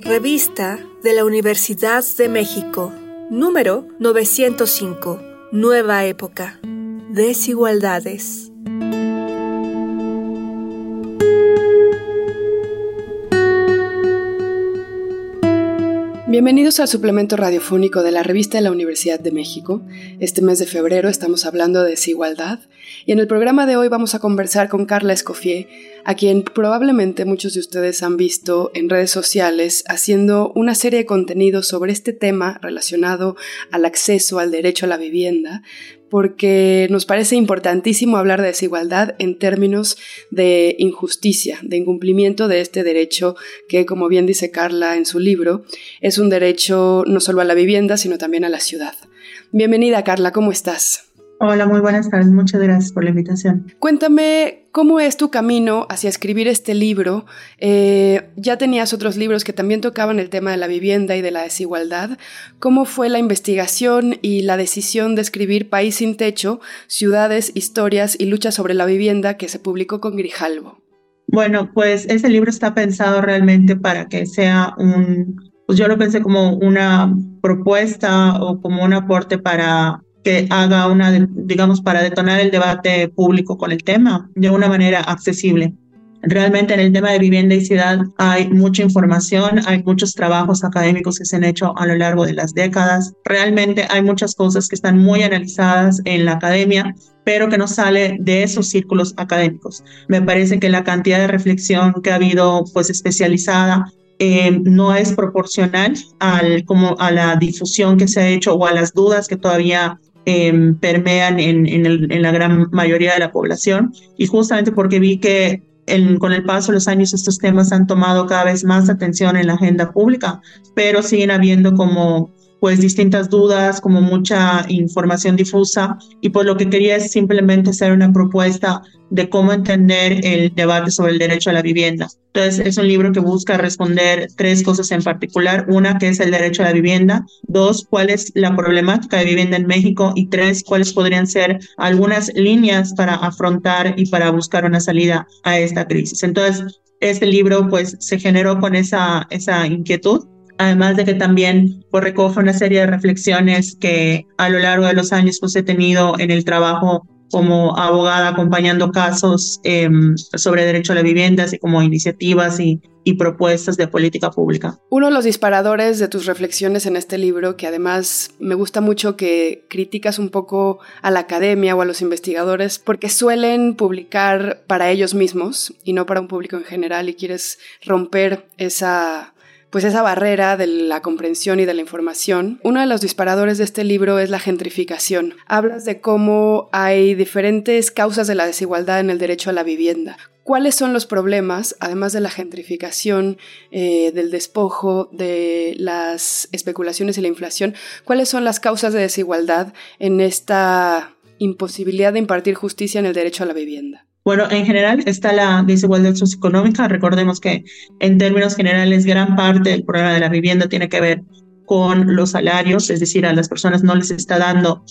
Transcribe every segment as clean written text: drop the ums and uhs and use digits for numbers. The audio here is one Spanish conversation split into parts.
Revista de la Universidad de México, número 905, Nueva Época. Desigualdades. Bienvenidos al suplemento radiofónico de la Revista de la Universidad de México. Este mes de febrero estamos hablando de desigualdad y en el programa de hoy vamos a conversar con Carla Escoffier, a quien probablemente muchos de ustedes han visto en redes sociales haciendo una serie de contenidos sobre este tema relacionado al acceso al derecho a la vivienda, porque nos parece importantísimo hablar de desigualdad en términos de injusticia, de incumplimiento de este derecho que, como bien dice Carla en su libro, es un derecho no solo a la vivienda, sino también a la ciudad. Bienvenida, Carla, ¿cómo estás? Hola, muy buenas tardes. Muchas gracias por la invitación. Cuéntame, ¿cómo es tu camino hacia escribir este libro? Ya tenías otros libros que también tocaban el tema de la vivienda y de la desigualdad. ¿Cómo fue la investigación y la decisión de escribir País sin techo, ciudades, historias y lucha sobre la vivienda que se publicó con Grijalbo? Bueno, pues ese libro está pensado realmente para que sea pues yo lo pensé como una propuesta o como un aporte para que haga digamos, para detonar el debate público con el tema de una manera accesible. Realmente en el tema de vivienda y ciudad hay mucha información, hay muchos trabajos académicos que se han hecho a lo largo de las décadas. Realmente hay muchas cosas que están muy analizadas en la academia, pero que no sale de esos círculos académicos. Me parece que la cantidad de reflexión que ha habido, pues la no es proporcional a la difusión que se ha hecho o a las dudas que todavía permean en la gran mayoría de la población, y justamente porque vi que con el paso de los años estos temas han tomado cada vez más atención en la agenda pública, pero siguen habiendo como pues distintas dudas, como mucha información difusa, y pues lo que quería es simplemente hacer una propuesta de cómo entender el debate sobre el derecho a la vivienda. Entonces es un libro que busca responder tres cosas en particular: una, ¿qué es el derecho a la vivienda? Dos, ¿cuál es la problemática de vivienda en México? Y tres, ¿cuáles podrían ser algunas líneas para afrontar y para buscar una salida a esta crisis? Entonces este libro pues se generó con esa inquietud, además de que también pues recoge una serie de reflexiones que a lo largo de los años pues he tenido en el trabajo como abogada acompañando casos sobre derecho a la vivienda, así como iniciativas y propuestas de política pública. Uno de los disparadores de tus reflexiones en este libro, que además me gusta mucho que criticas un poco a la academia o a los investigadores, porque suelen publicar para ellos mismos y no para un público en general, y quieres romper esa barrera de la comprensión y de la información. Uno de los disparadores de este libro es la gentrificación. Hablas de cómo hay diferentes causas de la desigualdad en el derecho a la vivienda. ¿Cuáles son los problemas, además de la gentrificación, del despojo, de las especulaciones y la inflación? ¿Cuáles son las causas de desigualdad en esta imposibilidad de impartir justicia en el derecho a la vivienda? Bueno, en general está la desigualdad socioeconómica. Recordemos que en términos generales gran parte del problema de la vivienda tiene que ver con los salarios, es decir, a las personas no les está dando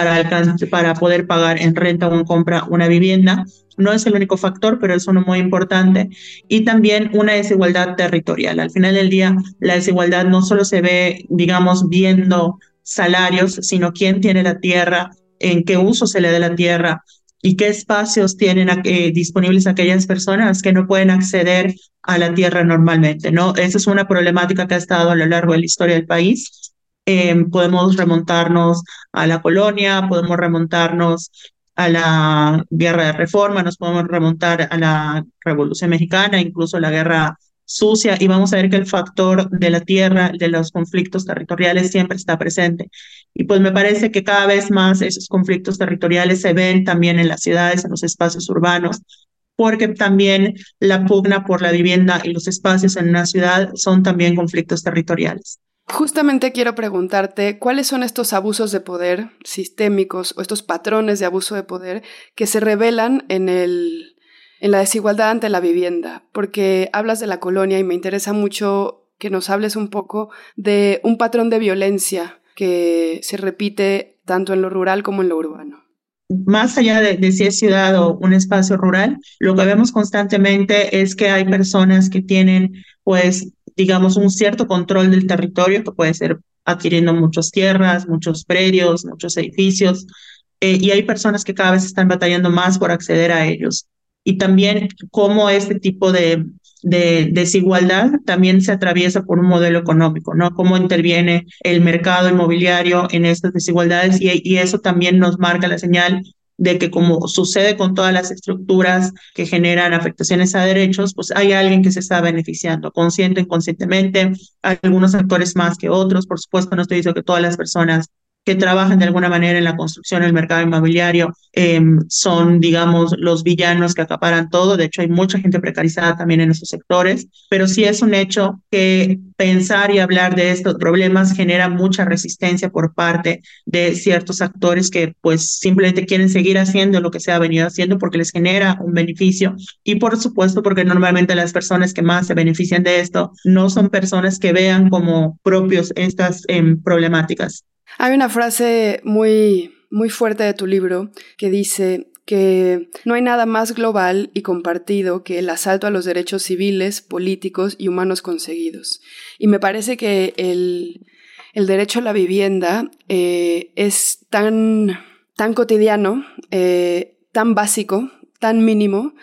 para poder pagar en renta o en compra una vivienda. No es el único factor, pero es uno muy importante. Y también una desigualdad territorial. Al final del día, la desigualdad no solo se ve, digamos, viendo salarios, sino quién tiene la tierra, en qué uso se le da la tierra, y qué espacios tienen disponibles aquellas personas que no pueden acceder a la tierra normalmente, ¿no? Esa es una problemática que ha estado a lo largo de la historia del país. Podemos remontarnos a la colonia, podemos remontarnos a la Guerra de Reforma, nos podemos remontar a la Revolución Mexicana, incluso a la Guerra Sucia, y vamos a ver que el factor de la tierra, de los conflictos territoriales, siempre está presente. Y pues me parece que cada vez más esos conflictos territoriales se ven también en las ciudades, en los espacios urbanos, porque también la pugna por la vivienda y los espacios en una ciudad son también conflictos territoriales. Justamente quiero preguntarte, ¿cuáles son estos abusos de poder sistémicos o estos patrones de abuso de poder que se revelan en la desigualdad ante la vivienda? Porque hablas de la colonia y me interesa mucho que nos hables un poco de un patrón de violencia que se repite tanto en lo rural como en lo urbano. Más allá de si es ciudad o un espacio rural, lo que vemos constantemente es que hay personas que tienen pues digamos, un cierto control del territorio, que puede ser adquiriendo muchas tierras, muchos predios, muchos edificios, y hay personas que cada vez están batallando más por acceder a ellos. Y también cómo este tipo de desigualdad también se atraviesa por un modelo económico, ¿no? Cómo interviene el mercado inmobiliario en estas desigualdades y eso también nos marca la señal de que, como sucede con todas las estructuras que generan afectaciones a derechos, pues hay alguien que se está beneficiando, consciente o inconscientemente, algunos actores más que otros. Por supuesto, no estoy diciendo que todas las personas que trabajan de alguna manera en la construcción del mercado inmobiliario son, digamos, los villanos que acaparan todo. De hecho, hay mucha gente precarizada también en esos sectores, pero sí es un hecho que pensar y hablar de estos problemas genera mucha resistencia por parte de ciertos actores que pues simplemente quieren seguir haciendo lo que se ha venido haciendo porque les genera un beneficio, y por supuesto porque normalmente las personas que más se benefician de esto no son personas que vean como propios estas problemáticas. Hay una frase muy, muy fuerte de tu libro que dice que no hay nada más global y compartido que el asalto a los derechos civiles, políticos y humanos conseguidos. Y me parece que el derecho a la vivienda es tan cotidiano, tan básico, tan mínimo,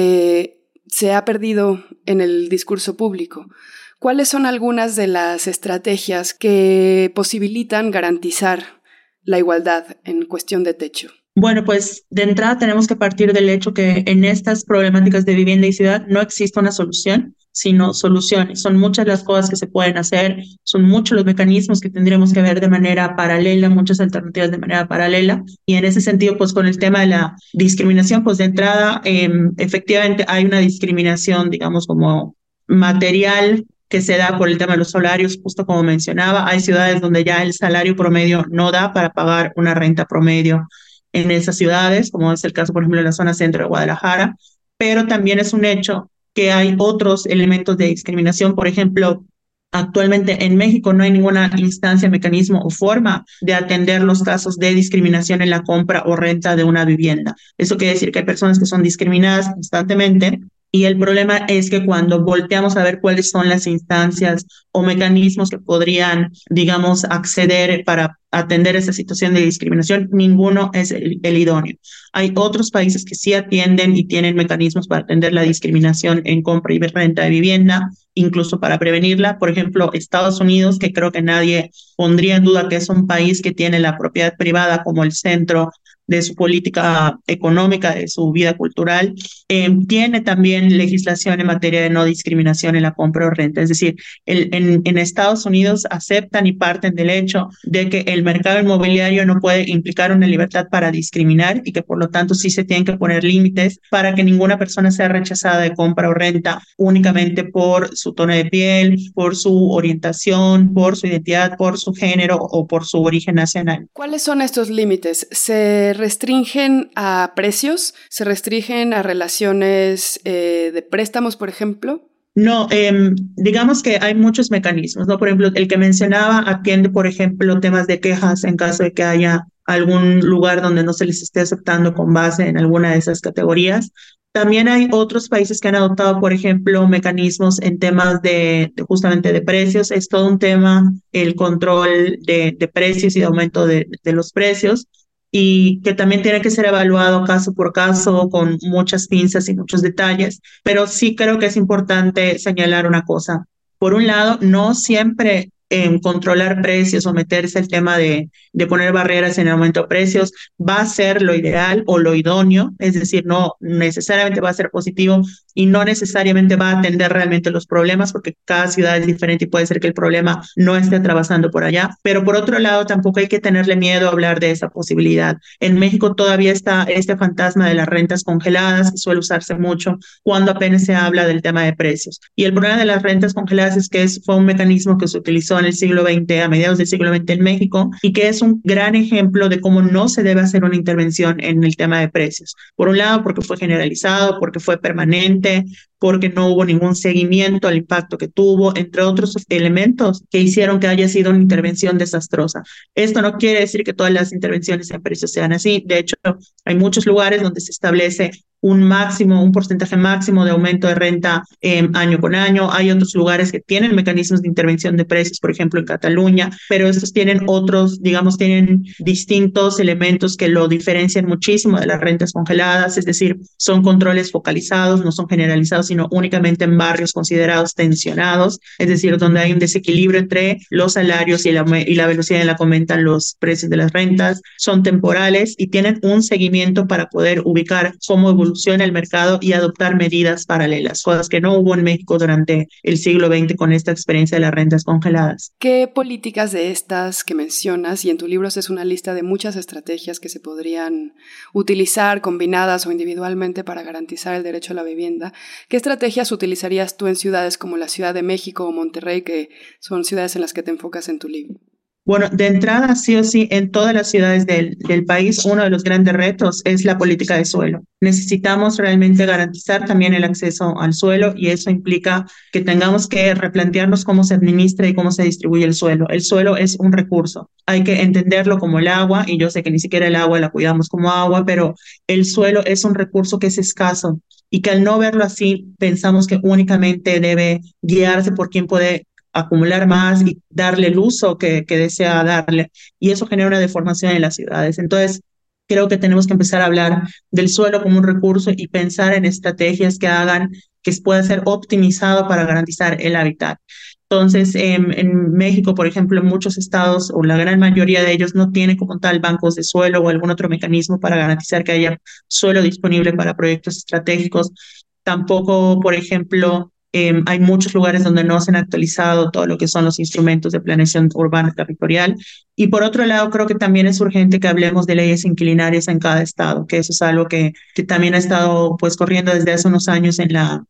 que se ha perdido en el discurso público. ¿Cuáles son algunas de las estrategias que posibilitan garantizar la igualdad en cuestión de techo? Bueno, pues de entrada tenemos que partir del hecho que en estas problemáticas de vivienda y ciudad no existe una solución, sino soluciones. Son muchas las cosas que se pueden hacer, son muchos los mecanismos que tendremos que ver de manera paralela, muchas alternativas de manera paralela. Y en ese sentido, pues con el tema de la discriminación, pues de entrada, efectivamente hay una discriminación, digamos, como material, que se da por el tema de los salarios, justo como mencionaba. Hay ciudades donde ya el salario promedio no da para pagar una renta promedio en esas ciudades, como es el caso, por ejemplo, en la zona centro de Guadalajara, pero también es un hecho que hay otros elementos de discriminación. Por ejemplo, actualmente en México no hay ninguna instancia, mecanismo o forma de atender los casos de discriminación en la compra o renta de una vivienda. Eso quiere decir que hay personas que son discriminadas constantemente. Y el problema es que cuando volteamos a ver cuáles son las instancias o mecanismos que podrían, digamos, acceder para atender esa situación de discriminación, ninguno es el idóneo. Hay otros países que sí atienden y tienen mecanismos para atender la discriminación en compra y renta de vivienda, incluso para prevenirla. Por ejemplo, Estados Unidos, que creo que nadie pondría en duda que es un país que tiene la propiedad privada como el centro de su política económica, de su vida cultural, tiene también legislación en materia de no discriminación en la compra o renta. Es decir, en Estados Unidos aceptan y parten del hecho de que el mercado inmobiliario no puede implicar una libertad para discriminar y que por lo tanto sí se tienen que poner límites para que ninguna persona sea rechazada de compra o renta únicamente por su tono de piel, por su orientación, por su identidad, por su género o por su origen nacional. ¿Cuáles son estos límites? ¿Se restringen a precios? ¿Se restringen a relaciones de préstamos, por ejemplo? No, digamos que hay muchos mecanismos, ¿no? Por ejemplo, el que mencionaba atiende, por ejemplo, temas de quejas en caso de que haya algún lugar donde no se les esté aceptando con base en alguna de esas categorías. También hay otros países que han adoptado, por ejemplo, mecanismos en temas justamente de precios. Es todo un tema el control de precios y de aumento de los precios, y que también tiene que ser evaluado caso por caso con muchas pinzas y muchos detalles. Pero sí creo que es importante señalar una cosa. Por un lado, no siempre controlar precios o meterse el tema de poner barreras en el aumento de precios va a ser lo ideal o lo idóneo, es decir, no necesariamente va a ser positivo y no necesariamente va a atender realmente los problemas, porque cada ciudad es diferente y puede ser que el problema no esté atravesando por allá. Pero por otro lado, tampoco hay que tenerle miedo a hablar de esa posibilidad. En México todavía está este fantasma de las rentas congeladas, que suele usarse mucho cuando apenas se habla del tema de precios. Y el problema de las rentas congeladas es que fue un mecanismo que se utilizó en el siglo XX, a mediados del siglo XX en México, y que es un gran ejemplo de cómo no se debe hacer una intervención en el tema de precios. Por un lado, porque fue generalizado, porque fue permanente, porque no hubo ningún seguimiento al impacto que tuvo, entre otros elementos que hicieron que haya sido una intervención desastrosa. Esto no quiere decir que todas las intervenciones en precios sean así. De hecho, hay muchos lugares donde se establece un porcentaje máximo de aumento de renta año con año. Hay otros lugares que tienen mecanismos de intervención de precios, por ejemplo en Cataluña, pero estos tienen tienen distintos elementos que lo diferencian muchísimo de las rentas congeladas, es decir, son controles focalizados, no son generalizados, sino únicamente en barrios considerados tensionados, es decir, donde hay un desequilibrio entre los salarios y la velocidad en la que aumentan los precios de las rentas. Son temporales y tienen un seguimiento para poder ubicar cómo evoluciona el mercado y adoptar medidas paralelas, cosas que no hubo en México durante el siglo XX con esta experiencia de las rentas congeladas. ¿Qué políticas de estas que mencionas, y en tu libro es una lista de muchas estrategias que se podrían utilizar combinadas o individualmente para garantizar el derecho a la vivienda, qué estrategias utilizarías tú en ciudades como la Ciudad de México o Monterrey, que son ciudades en las que te enfocas en tu libro? Bueno, de entrada, sí o sí, en todas las ciudades del país, uno de los grandes retos es la política de suelo. Necesitamos realmente garantizar también el acceso al suelo y eso implica que tengamos que replantearnos cómo se administra y cómo se distribuye el suelo. El suelo es un recurso. Hay que entenderlo como el agua, y yo sé que ni siquiera el agua la cuidamos como agua, pero el suelo es un recurso que es escaso y que al no verlo así, pensamos que únicamente debe guiarse por quien puede acumular más y darle el uso que desea darle, y eso genera una deformación en las ciudades. Entonces, creo que tenemos que empezar a hablar del suelo como un recurso y pensar en estrategias que hagan que pueda ser optimizado para garantizar el hábitat. Entonces, en México, por ejemplo, en muchos estados, o la gran mayoría de ellos, no tienen como tal bancos de suelo o algún otro mecanismo para garantizar que haya suelo disponible para proyectos estratégicos. Tampoco, por ejemplo, hay muchos lugares donde no se han actualizado todo lo que son los instrumentos de planeación urbana territorial. Y por otro lado, creo que también es urgente que hablemos de leyes inquilinares en cada estado, que eso es algo que también ha estado pues corriendo desde hace unos años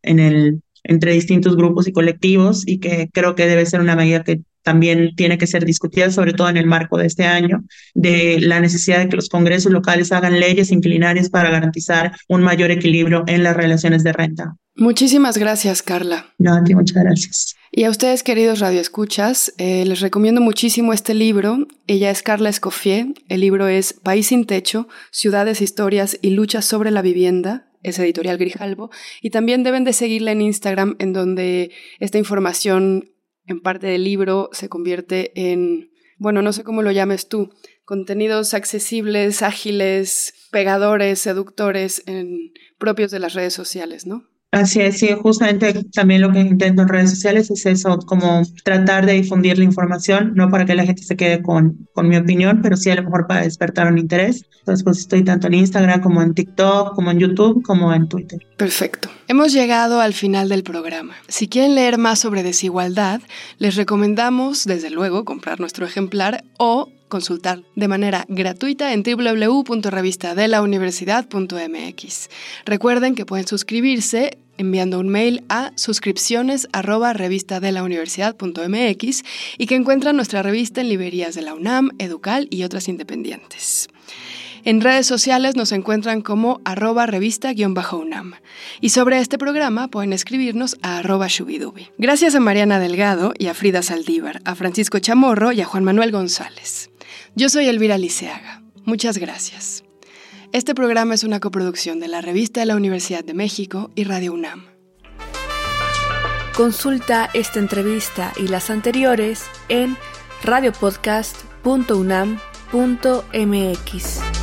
entre distintos grupos y colectivos, y que creo que debe ser una medida que también tiene que ser discutida, sobre todo en el marco de este año, de la necesidad de que los congresos locales hagan leyes inquilinares para garantizar un mayor equilibrio en las relaciones de renta. Muchísimas gracias, Carla. No, a ti muchas gracias. Y a ustedes, queridos radioescuchas, les recomiendo muchísimo este libro. Ella es Carla Escoffier. El libro es País sin techo, ciudades, historias y luchas sobre la vivienda. Es editorial Grijalbo. Y también deben de seguirla en Instagram, en donde esta información en parte del libro se convierte en, bueno, no sé cómo lo llames tú, contenidos accesibles, ágiles, pegadores, seductores, propios de las redes sociales, ¿no? Así es, sí, justamente también lo que intento en redes sociales es eso, como tratar de difundir la información, no para que la gente se quede con mi opinión, pero sí a lo mejor para despertar un interés. Entonces, pues estoy tanto en Instagram como en TikTok, como en YouTube, como en Twitter. Perfecto. Hemos llegado al final del programa. Si quieren leer más sobre desigualdad, les recomendamos, desde luego, comprar nuestro ejemplar o consultar de manera gratuita en www.revistadelauniversidad.mx. Recuerden que pueden suscribirse enviando un mail a suscripciones@revistadelauniversidad.mx y que encuentran nuestra revista en librerías de la UNAM, Educal y otras independientes. En redes sociales nos encuentran como @revista_UNAM. Y sobre este programa pueden escribirnos a @shubidubi. Gracias a Mariana Delgado y a Frida Saldívar, a Francisco Chamorro y a Juan Manuel González. Yo soy Elvira Liceaga. Muchas gracias. Este programa es una coproducción de la Revista de la Universidad de México y Radio UNAM. Consulta esta entrevista y las anteriores en radiopodcast.unam.mx.